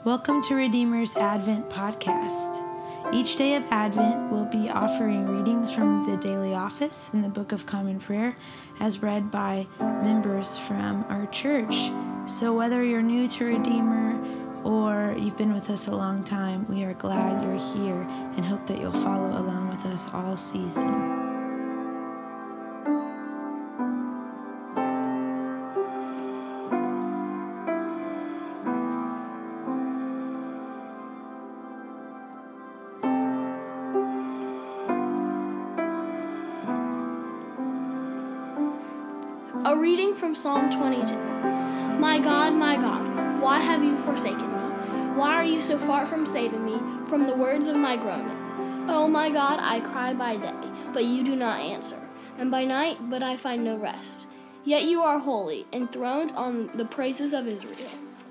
Welcome to Redeemer's Advent Podcast. Each day of Advent, we'll be offering readings from the Daily Office and the Book of Common Prayer as read by members from our church. So whether you're new to Redeemer or you've been with us a long time, we are glad you're here and hope that you'll follow along with us all season. A reading from Psalm 22. My God, why have you forsaken me? Why are you so far from saving me from the words of my groaning? Oh my God, I cry by day, but you do not answer, and by night, but I find no rest. Yet you are holy, enthroned on the praises of Israel.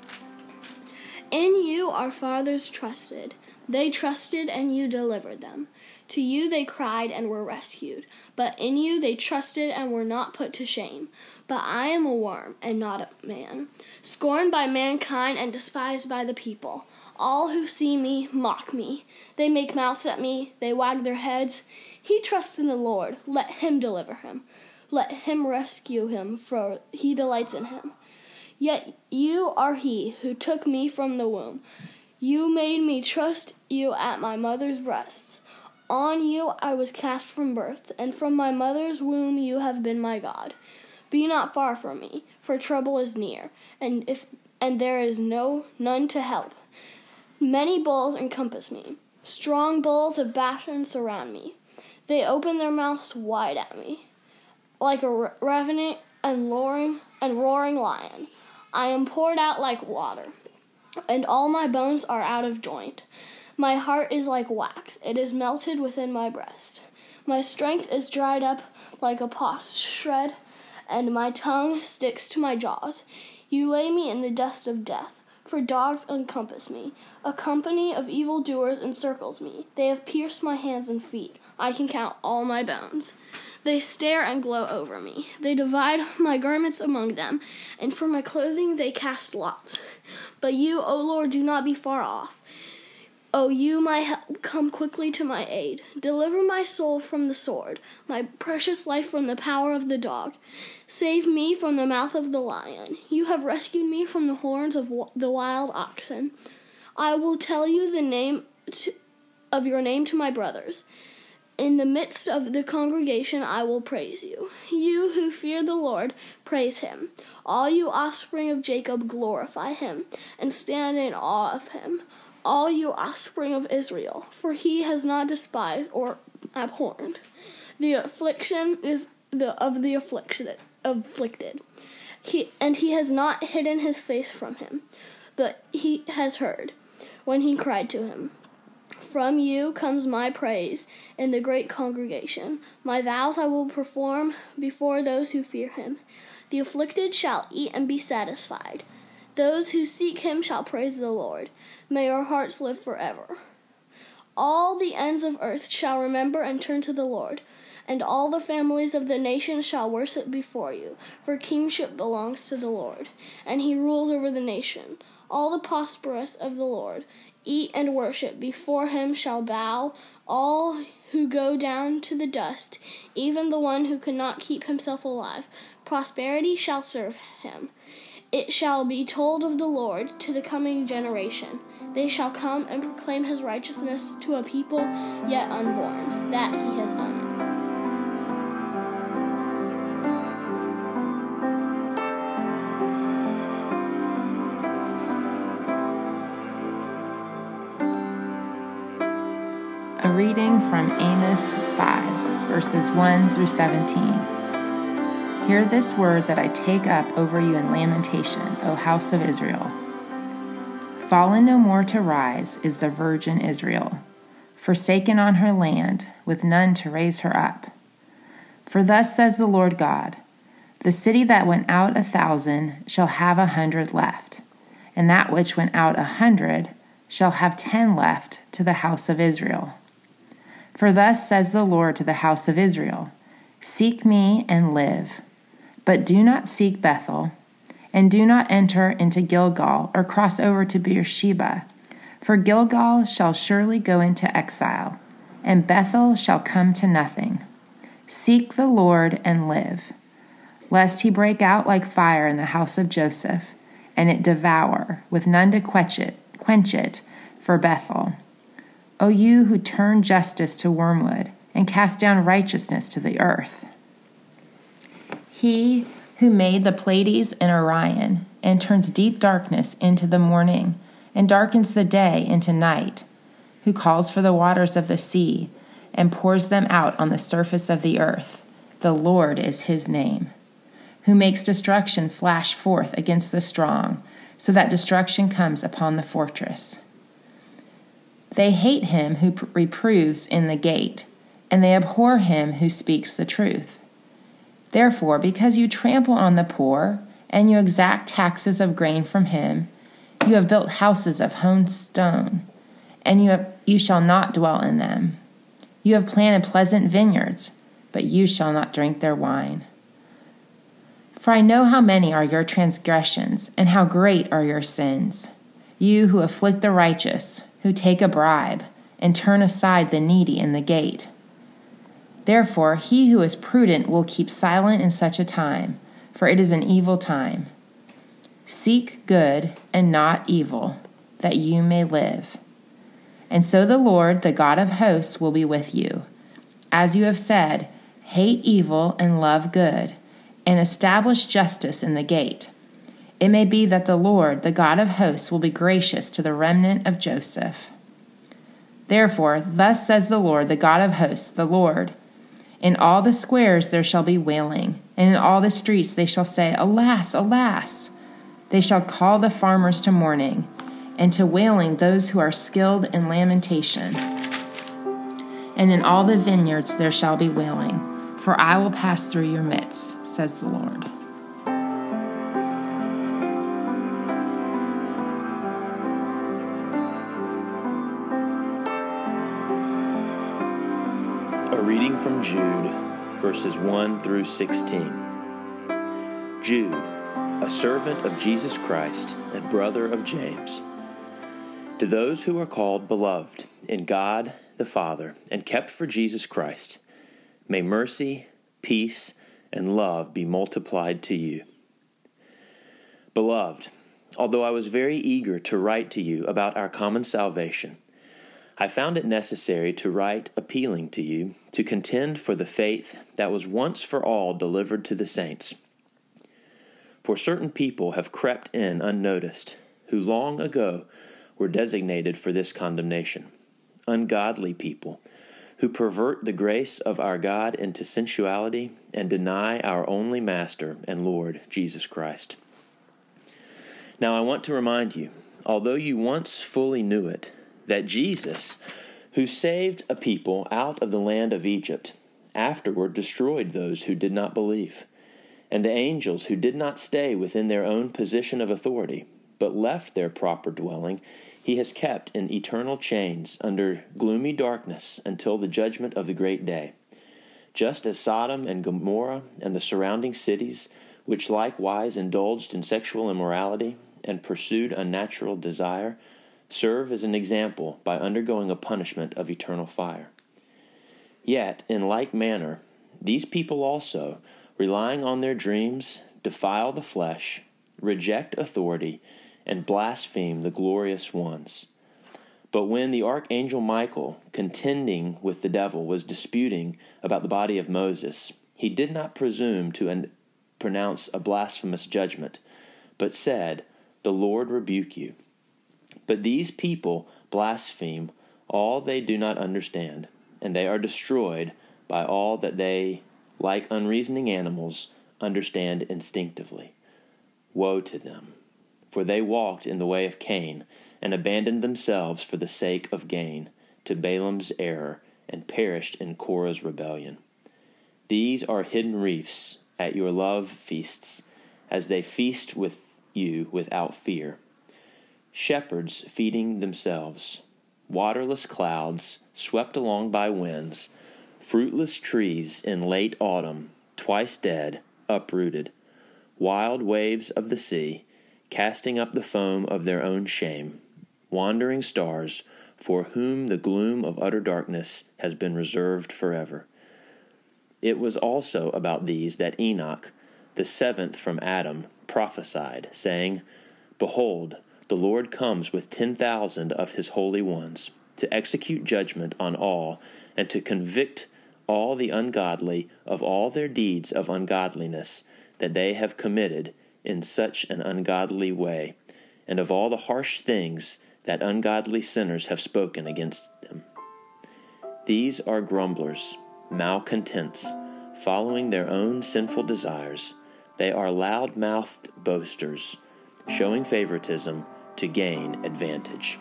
In you our fathers trusted. They trusted, and you delivered them. To you they cried and were rescued. But in you they trusted and were not put to shame. But I am a worm and not a man, scorned by mankind and despised by the people. All who see me mock me. They make mouths at me. They wag their heads. He trusts in the Lord. Let him deliver him. Let him rescue him, for he delights in him. Yet you are he who took me from the womb. You made me trust you at my mother's breasts. On you I was cast from birth, and from my mother's womb you have been my God. Be not far from me, for trouble is near, and there is none to help. Many bulls encompass me. Strong bulls of Bashan surround me. They open their mouths wide at me, like a ravening and roaring lion. I am poured out like water, and all my bones are out of joint. My heart is like wax, it is melted within my breast. My strength is dried up like a potsherd, and my tongue sticks to my jaws. You lay me in the dust of death, for dogs encompass me. A company of evildoers encircles me. They have pierced my hands and feet. I can count all my bones. They stare and gloat over me. They divide my garments among them, and for my clothing they cast lots. But you, O Lord, do not be far off. O you, my help, come quickly to my aid. Deliver my soul from the sword, my precious life from the power of the dog. Save me from the mouth of the lion. You have rescued me from the horns of the wild oxen. I will tell you the name of your name to my brothers. In the midst of the congregation I will praise you. You who fear the Lord, praise him. All you offspring of Jacob, glorify him, and stand in awe of him. All you offspring of Israel, for he has not despised or abhorred the affliction of the afflicted. He has not hidden his face from him, but he has heard when he cried to him. From you comes my praise in the great congregation. My vows I will perform before those who fear him. The afflicted shall eat and be satisfied. Those who seek him shall praise the Lord. May our hearts live forever. All the ends of earth shall remember and turn to the Lord, and all the families of the nations shall worship before you, for kingship belongs to the Lord, and he rules over the nation. All the prosperous of the Lord eat and worship before him shall bow, all who go down to the dust, even the one who cannot keep himself alive. Prosperity shall serve him. It shall be told of the Lord to the coming generation. They shall come and proclaim his righteousness to a people yet unborn, that he has done it. A reading from Amos 5, verses 1 through 17. Hear this word that I take up over you in lamentation, O house of Israel. Fallen no more to rise is the virgin Israel, forsaken on her land, with none to raise her up. For thus says the Lord God, the city that went out 1,000 shall have 100 left, and that which went out 100 shall have 10 left to the house of Israel. For thus says the Lord to the house of Israel, seek me and live. But do not seek Bethel, and do not enter into Gilgal or cross over to Beersheba. For Gilgal shall surely go into exile, and Bethel shall come to nothing. Seek the Lord and live, lest he break out like fire in the house of Joseph, and it devour, with none to quench it for Bethel. O you who turn justice to wormwood, and cast down righteousness to the earth. He who made the Pleiades and Orion, and turns deep darkness into the morning, and darkens the day into night, who calls for the waters of the sea, and pours them out on the surface of the earth. The Lord is his name. Who makes destruction flash forth against the strong, so that destruction comes upon the fortress. They hate him who reproves in the gate, and they abhor him who speaks the truth. Therefore, because you trample on the poor, and you exact taxes of grain from him, you have built houses of hewn stone, and you shall not dwell in them. You have planted pleasant vineyards, but you shall not drink their wine. For I know how many are your transgressions, and how great are your sins. You who afflict the righteous, who take a bribe, and turn aside the needy in the gate. Therefore, he who is prudent will keep silent in such a time, for it is an evil time. Seek good and not evil, that you may live. And so the Lord, the God of hosts, will be with you. As you have said, hate evil and love good, and establish justice in the gate. It may be that the Lord, the God of hosts, will be gracious to the remnant of Joseph. Therefore, thus says the Lord, the God of hosts, the Lord, in all the squares there shall be wailing, and in all the streets they shall say, Alas, alas! They shall call the farmers to mourning, and to wailing those who are skilled in lamentation. And in all the vineyards there shall be wailing, for I will pass through your midst, says the Lord. A reading from Jude, verses 1 through 16. Jude, a servant of Jesus Christ and brother of James, to those who are called beloved in God the Father and kept for Jesus Christ, may mercy, peace, and love be multiplied to you. Beloved, although I was very eager to write to you about our common salvation, I found it necessary to write appealing to you to contend for the faith that was once for all delivered to the saints. For certain people have crept in unnoticed, who long ago were designated for this condemnation, ungodly people, who pervert the grace of our God into sensuality and deny our only Master and Lord, Jesus Christ. Now I want to remind you, although you once fully knew it, that Jesus, who saved a people out of the land of Egypt, afterward destroyed those who did not believe, and the angels who did not stay within their own position of authority, but left their proper dwelling, he has kept in eternal chains under gloomy darkness until the judgment of the great day. Just as Sodom and Gomorrah and the surrounding cities, which likewise indulged in sexual immorality and pursued unnatural desire, serve as an example by undergoing a punishment of eternal fire. Yet, in like manner, these people also, relying on their dreams, defile the flesh, reject authority, and blaspheme the glorious ones. But when the archangel Michael, contending with the devil, was disputing about the body of Moses, he did not presume to pronounce a blasphemous judgment, but said, The Lord rebuke you. But these people blaspheme all they do not understand, and they are destroyed by all that they, like unreasoning animals, understand instinctively. Woe to them! For they walked in the way of Cain, and abandoned themselves for the sake of gain to Balaam's error, and perished in Korah's rebellion. These are hidden reefs at your love feasts, as they feast with you without fear. Shepherds feeding themselves, waterless clouds swept along by winds, fruitless trees in late autumn, twice dead, uprooted. wild waves of the sea, casting up the foam of their own shame, wandering stars, for whom the gloom of utter darkness has been reserved forever. It was also about these that Enoch, the seventh from Adam, prophesied, saying, Behold, the Lord comes with 10,000 of his holy ones, to execute judgment on all, and to convict all the ungodly of all their deeds of ungodliness that they have committed in such an ungodly way, and of all the harsh things that ungodly sinners have spoken against them. These are grumblers, malcontents, following their own sinful desires. They are loud-mouthed boasters, showing favoritism to gain advantage.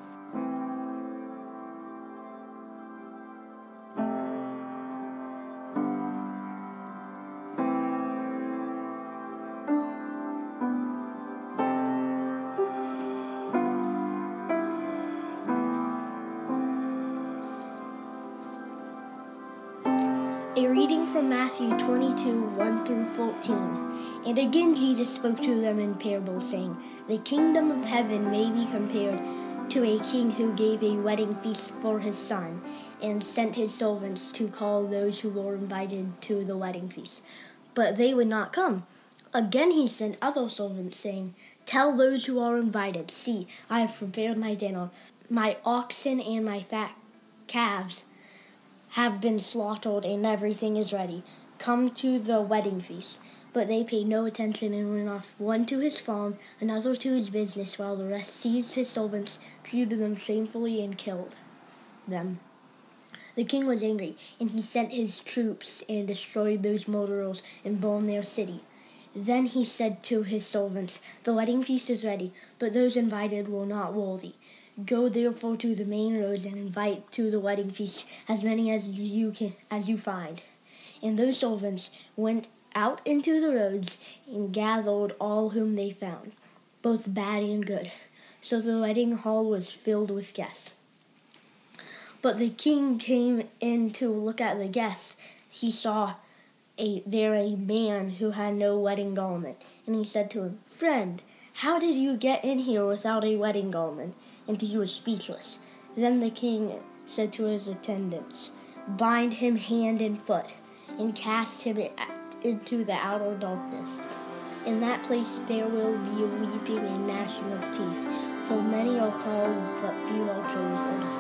A reading from Matthew 22, 1 through 14. And again Jesus spoke to them in parables, saying, The kingdom of heaven may be compared to a king who gave a wedding feast for his son, and sent his servants to call those who were invited to the wedding feast. But they would not come. Again he sent other servants, saying, Tell those who are invited, See, I have prepared my dinner. My oxen and my fat calves have been slaughtered, and everything is ready. Come to the wedding feast. But they paid no attention and went off, one to his farm, another to his business, while the rest seized his servants, treated them shamefully, and killed them. The king was angry, and he sent his troops and destroyed those murderers and burned their city. Then he said to his servants, The wedding feast is ready, but those invited were not worthy. Go therefore to the main roads and invite to the wedding feast as many as you find. And those servants went out into the roads and gathered all whom they found, both bad and good. So the wedding hall was filled with guests. But the king came in to look at the guests. He saw there a man who had no wedding garment, and he said to him, Friend, how did you get in here without a wedding garment? And he was speechless. Then the king said to his attendants, Bind him hand and foot, and cast him into the outer darkness. In that place there will be weeping and gnashing of teeth, for many are called, but few are chosen.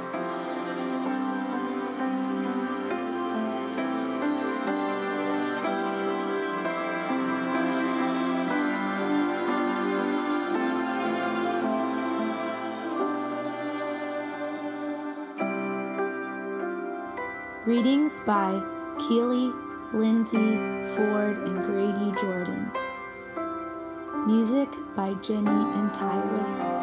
Readings by Keely, Lindsay, Ford, and Grady Jordan. Music by Jenny and Tyler.